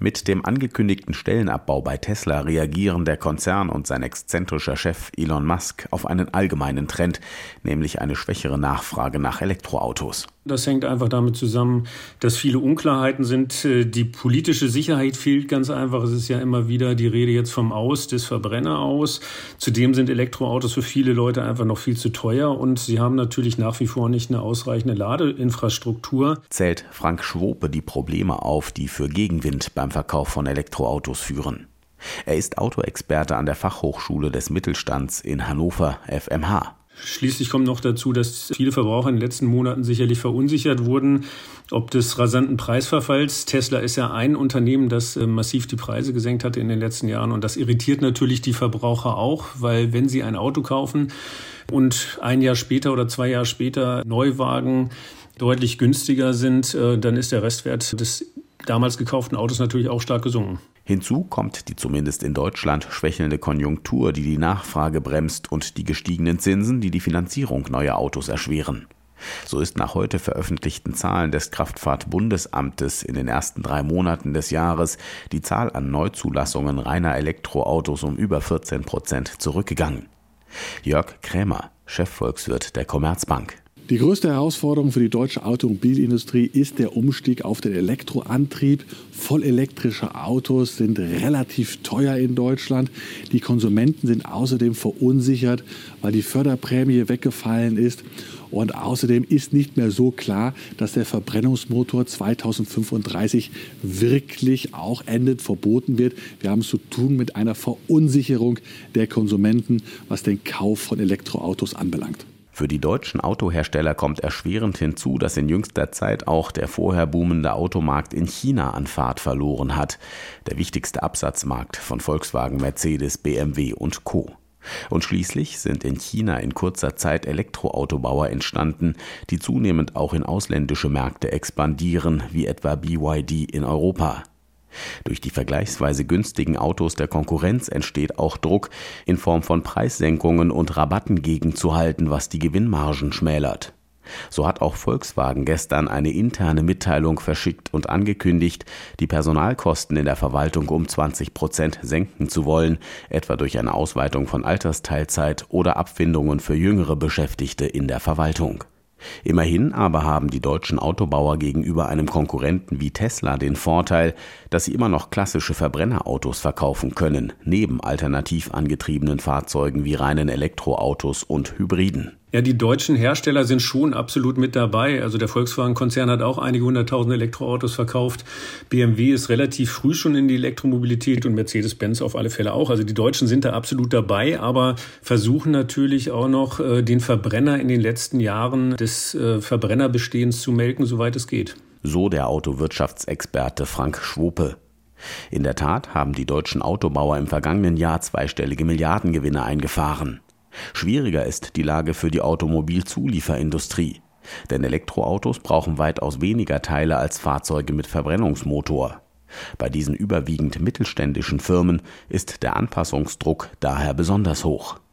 Mit dem angekündigten Stellenabbau bei Tesla reagieren der Konzern und sein exzentrischer Chef Elon Musk auf einen allgemeinen Trend, nämlich eine schwächere Nachfrage nach Elektroautos. Das hängt einfach damit zusammen, dass viele Unklarheiten sind. Die politische Sicherheit fehlt ganz einfach. Es ist ja immer wieder die Rede jetzt vom Aus des Verbrenneraus. Zudem sind Elektroautos für viele Leute einfach noch viel zu teuer und sie haben natürlich nach wie vor nicht eine ausreichende Ladeinfrastruktur. Zählt Frank Schwope die Probleme auf, die für Gegenwind beim Verkauf von Elektroautos führen. Er ist Autoexperte an der Fachhochschule des Mittelstands in Hannover, FMH. Schließlich kommt noch dazu, dass viele Verbraucher in den letzten Monaten sicherlich verunsichert wurden, ob des rasanten Preisverfalls. Tesla ist ja ein Unternehmen, das massiv die Preise gesenkt hatte in den letzten Jahren. Und das irritiert natürlich die Verbraucher auch, weil wenn sie ein Auto kaufen und ein Jahr später oder 2 Jahre später Neuwagen deutlich günstiger sind, dann ist der Restwert des damals gekauften Autos natürlich auch stark gesunken. Hinzu kommt die zumindest in Deutschland schwächelnde Konjunktur, die die Nachfrage bremst, und die gestiegenen Zinsen, die die Finanzierung neuer Autos erschweren. So ist nach heute veröffentlichten Zahlen des Kraftfahrtbundesamtes in den ersten 3 Monaten des Jahres die Zahl an Neuzulassungen reiner Elektroautos um über 14% zurückgegangen. Jörg Krämer, Chefvolkswirt der Commerzbank. Die größte Herausforderung für die deutsche Automobilindustrie ist der Umstieg auf den Elektroantrieb. Vollelektrische Autos sind relativ teuer in Deutschland. Die Konsumenten sind außerdem verunsichert, weil die Förderprämie weggefallen ist. Und außerdem ist nicht mehr so klar, dass der Verbrennungsmotor 2035 wirklich auch endend verboten wird. Wir haben es zu tun mit einer Verunsicherung der Konsumenten, was den Kauf von Elektroautos anbelangt. Für die deutschen Autohersteller kommt erschwerend hinzu, dass in jüngster Zeit auch der vorher boomende Automarkt in China an Fahrt verloren hat. Der wichtigste Absatzmarkt von Volkswagen, Mercedes, BMW und Co. Und schließlich sind in China in kurzer Zeit Elektroautobauer entstanden, die zunehmend auch in ausländische Märkte expandieren, wie etwa BYD in Europa. Durch die vergleichsweise günstigen Autos der Konkurrenz entsteht auch Druck, in Form von Preissenkungen und Rabatten gegenzuhalten, was die Gewinnmargen schmälert. So hat auch Volkswagen gestern eine interne Mitteilung verschickt und angekündigt, die Personalkosten in der Verwaltung um 20% senken zu wollen, etwa durch eine Ausweitung von Altersteilzeit oder Abfindungen für jüngere Beschäftigte in der Verwaltung. Immerhin aber haben die deutschen Autobauer gegenüber einem Konkurrenten wie Tesla den Vorteil, dass sie immer noch klassische Verbrennerautos verkaufen können, neben alternativ angetriebenen Fahrzeugen wie reinen Elektroautos und Hybriden. Ja, die deutschen Hersteller sind schon absolut mit dabei. Also der Volkswagen-Konzern hat auch einige 100.000 Elektroautos verkauft. BMW ist relativ früh schon in die Elektromobilität und Mercedes-Benz auf alle Fälle auch. Also die Deutschen sind da absolut dabei, aber versuchen natürlich auch noch, den Verbrenner in den letzten Jahren des Verbrennerbestehens zu melken, soweit es geht. So der Autowirtschaftsexperte Frank Schwope. In der Tat haben die deutschen Autobauer im vergangenen Jahr zweistellige Milliardengewinne eingefahren. Schwieriger ist die Lage für die Automobilzulieferindustrie, denn Elektroautos brauchen weitaus weniger Teile als Fahrzeuge mit Verbrennungsmotor. Bei diesen überwiegend mittelständischen Firmen ist der Anpassungsdruck daher besonders hoch.